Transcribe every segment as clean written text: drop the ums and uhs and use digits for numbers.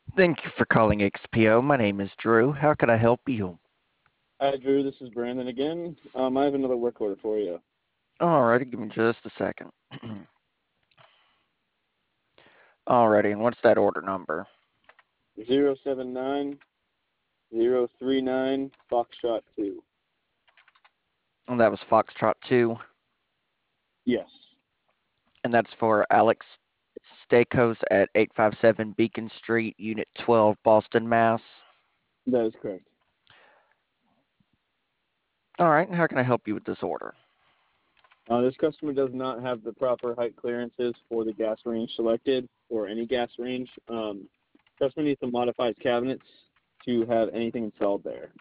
Thank you for calling XPO. My name is Drew. How can I help you? Hi, Drew. This is Brandon again. I have another work order for you. Alrighty, give me just a second. Alrighty, and what's that order number? 079-039 Foxtrot 2. And that was Foxtrot 2, Yes, and that's for Alex Stakos at 857 Beacon Street, Unit 12, Boston, Mass. that is correct. Alright, and how can I help you with this order? This customer does not have the proper height clearances for the gas range selected, or any gas range. Customer needs to modify his cabinets to have anything installed there.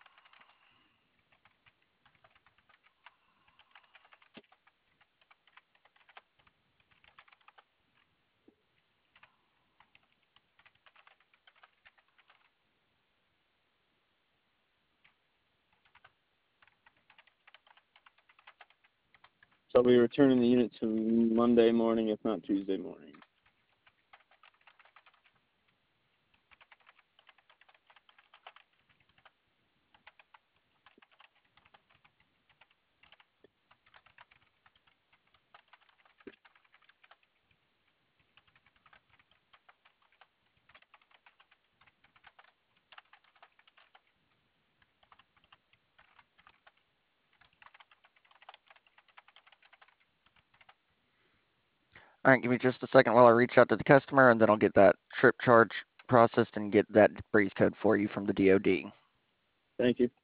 So I'll be returning the unit to Monday morning, if not Tuesday morning. Alright, give me just a second while I reach out to the customer, and then I'll get that trip charge processed and get that breeze code for you from the DoD. Thank you.